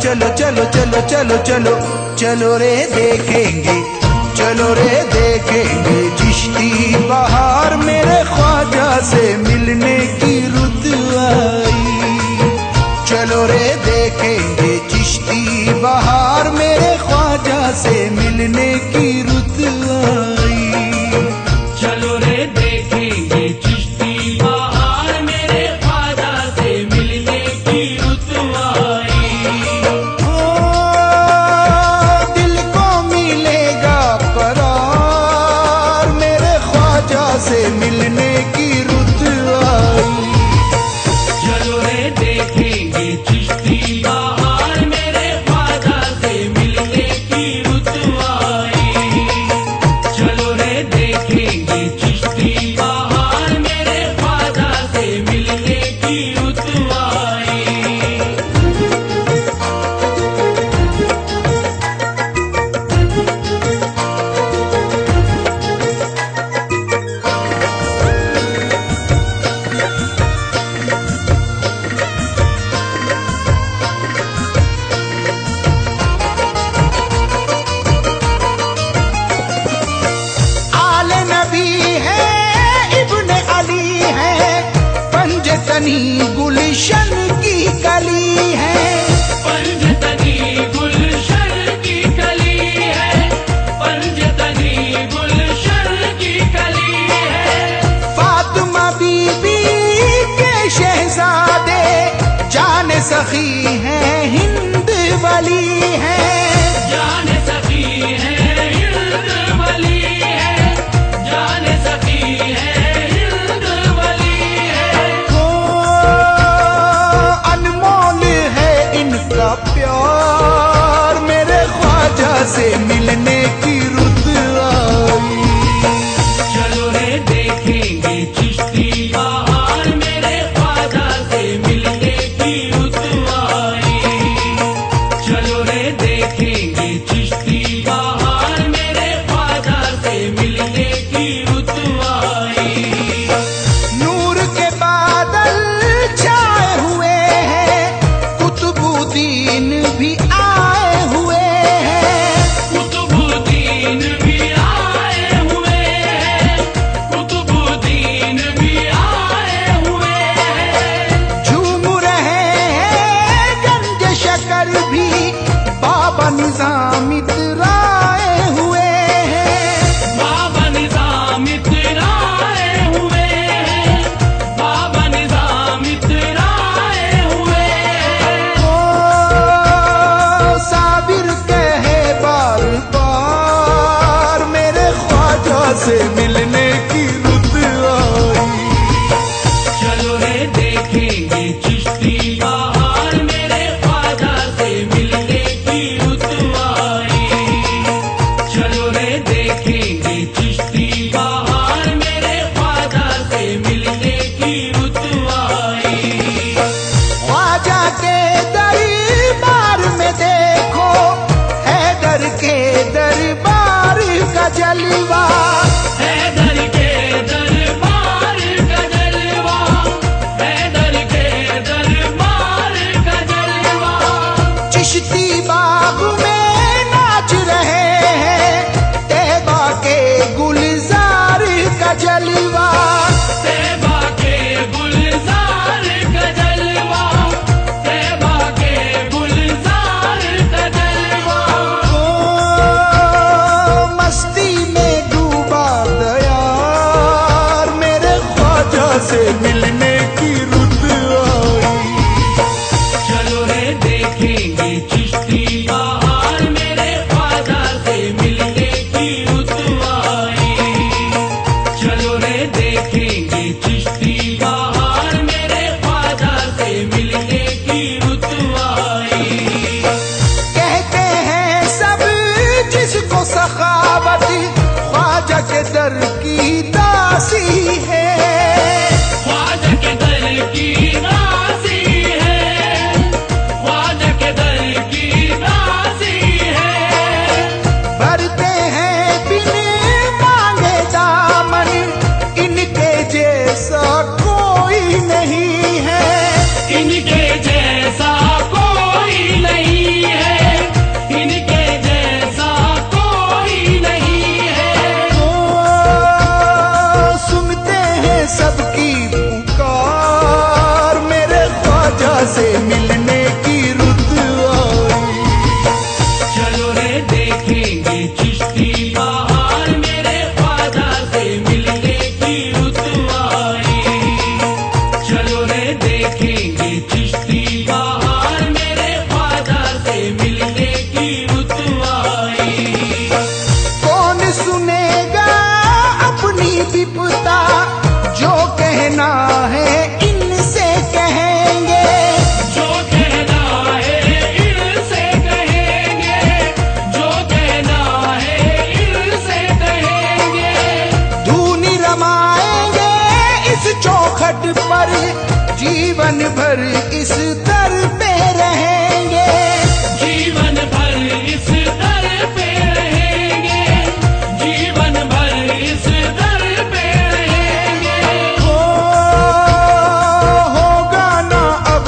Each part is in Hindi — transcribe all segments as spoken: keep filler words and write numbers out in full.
चलो चलो चलो चलो चलो चलो रे देखेंगे, चलो रे देखेंगे चिश्ती बहार, मेरे ख्वाजा से मिलने की रुत आई। चलो रे देखेंगे चिश्ती बहार, मेरे ख्वाजा से मिलने की रुत आई। चलो रे देखेंगे चिश्ती बहार, मेरे ख्वाजा से मिलने की रुत आई। ओ दिल को मिलेगा करार, मेरे ख्वाजा से मिलने की रुत आई। चलो रे देखेंगे चिश्ती बहार, मेरे ख्वाजा से मिलने की रुत आई। चलो रे देखेंगे चिश्ती बहार, मेरे ख्वाजा से मिलने की रुत आई। आले नबी है, इब्ने अली है, पंजतनी गुलशन की कली है। पंजतनी गुलशन की कली है, पंजतनी गुलशन की कली है। फातिमा बीबी के शहजादे जाने सखी है, हिंद वली है। जाने सखी है हिंद वली है, जाने सखी है हिंद वली है। ओ अनमोल है इनका प्यार, मेरे ख्वाजा से मिलने की रुत आई। चलो रे देखेंगे चिश्ती बहार, मेरे ख्वाजा से मिलने की रुत आई। चलो रे देखेंगे चिश्ती बहार, मेरे ख्वाजा से मिलने की रुत आई। नूर के बादल छाए हुए हैं, कुतुबुद्दीन भी आए हुए हैं। कुतुबुद्दीन भी आए हुए हैं, कुतुबुद्दीन भी आए हुए हैं। झूम रहे हैं गंज शकर भी, बाबा निजाम इतराए हुए हैं। बाबा निजाम इतराए हुए हैं, बाबा निजाम इतराए हुए हैं। ओ साबिर कहे बार बार, मेरे ख्वाजा से मिलने की रुत आई। चलो रे देखेंगे चिश्ती बहार, मेरे ख्वाजा से मिलने की रुत आई। चलो रे देखेंगे चिश्ती बहार, मेरे ख्वाजा से मिलने की रुत आई। ख्वाजा के दरबार में देखो, हैदर के दरबार का जलवा। हैदर के दरबार का जलवा, हैदर के दरबार का जलवा। चिश्ती बाग में नाच रहे हैं, तैबा के गुलजार का जलवा। तैबा के गुलजार का जलवा, तैबा के गुलजार का जलवा। ओ मस्ती में डूबा दयार, मेरे ख्वाजा से मिलने की रुत आई। चलो रे देखेंगे चिश्ती बहार, मेरे ख्वाजा से मिलने की रुत आई। चलो रे देखेंगे चिश्ती बहार, मेरे ख्वाजा से मिलने की रुत आई। कहते हैं सब जिसको सखावत, ख्वाजा के दर की दासी है। ख्वाजा के दर पर जीवन भर इस दर पे रहेंगे, जीवन भर इस दर पे रहेंगे, जीवन भर इस दर पे रहेंगे। हो होगा ना अब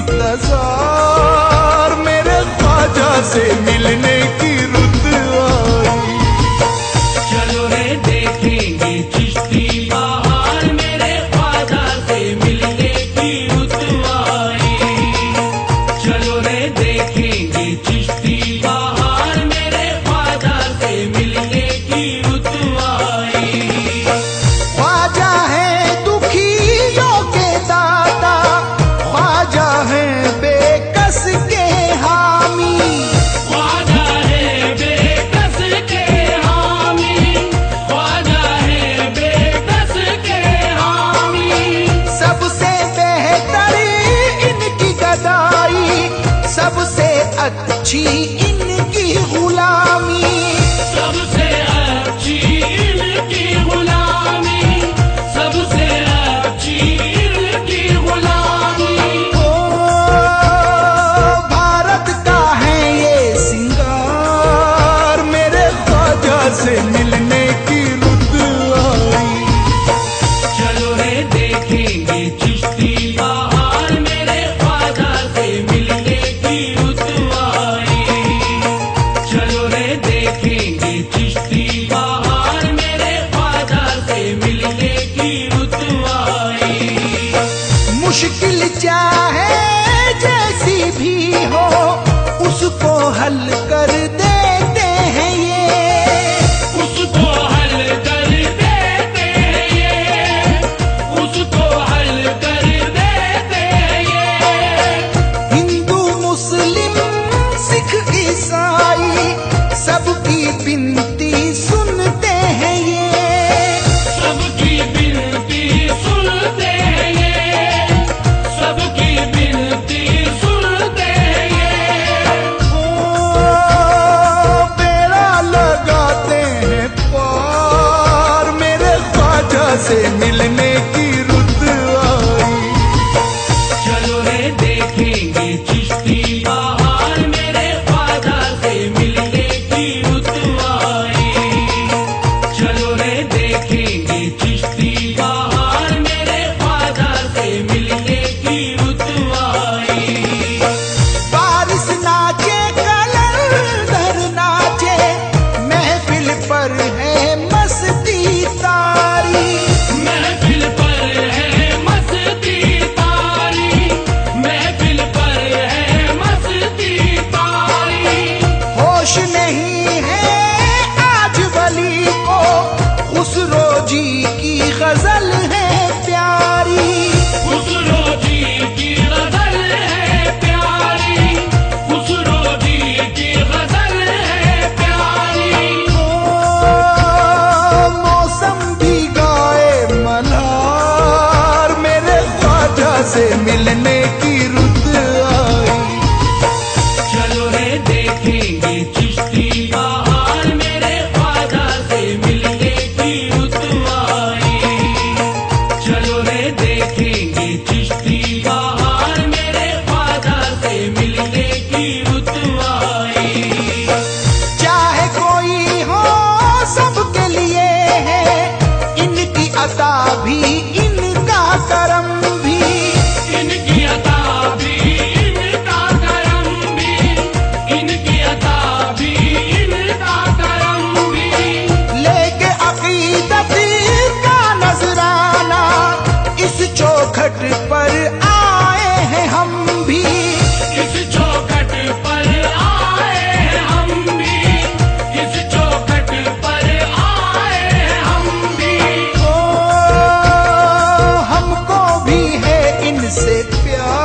इंतजार, मेरे ख्वाजा से मिलने की रुत आई। चलो रे देखेंगे चिश्ती बहार, मेरे ख्वाजा से मिलने की रुत आई। चलो रे देखेंगे चिश्ती बहार, मेरे ख्वाजा से मिलने की रुत आई। ख्वाजा है दुखियों के दाता, ख्वाजा है बेकस के हामी, ख्वाजा है बेकस के हामी, ख्वाजा है बेकस के हामी। सबसे बेहतर इनकी गदाई, सबसे अच्छी इनकी गुलामी, सबसे अच्छी इनकी गुलामी, सबसे अच्छी इनकी गुलामी। ओ भारत का है ये सिंगार, मेरे ख्वाजा से मिलने की रुत आई। चलो रे देखेंगे चिश्ती बहार, मेरे ख्वाजा से मिलने की रुत आई। चलो रे देखेंगे चिश्ती बहार, मेरे ख्वाजा से मिलने की रुत आई। मुश्किल चाहे जैसी भी हो, उसको हल कर देते हैं ये, उसको हल कर देते हैं ये, उसको हल कर देते हैं ये। हिंदू मुस्लिम सिख ईसाई सबकी बिनती सुनते हैं ये, सबकी बिनती सुनते हैं ये, सबकी बिनती सुनते हैं ये। ओ बेड़ा लगाते हैं पार, मेरे ख्वाजा से मिलने की रुत आई। चलो रे देखेंगे चिश्ती बहार, मेरे ख्वाजा से मिलने की रुत आई। चलो रे देखेंगे चिश्ती बहार, मेरे ख्वाजा से मिलने की रुत आई। बारिश नाचे कलंदर नाचे, महफिल पर है मस्ती तारी, महफिल पर है मस्ती तारी, महफिल पर है मस्ती तारी। होश नहीं है आज वली को, खुसरो जी की गजल है प्यारी, खुसरो जी की गजल है प्यारी, खुसरो जी की गजल है प्यारी। ओ मौसम भी गाए मल्हार, मेरे ख्वाजा से मिलने की रुत आई। चलो रे देखेंगे चिश्ती बहार, मेरे ख्वाजा से मिलने की रुत आई। चलो रे देखेंगे चिश्ती बहार, मेरे ख्वाजा से मिलने की रुत आई। चाहे कोई हो सबके लिए है इनकी अता भी, इनका करम भी, इनकी अता भी, इनका करम भी, इनकी अता भी, इनका करम भी। लेके अकीदत का नजराना, इस चौखट पर आए हैं हम भी, इस चौखट पर आए हैं हम भी, इस चौखट पर आए हैं हम भी। ओ हमको भी है इनसे प्यार,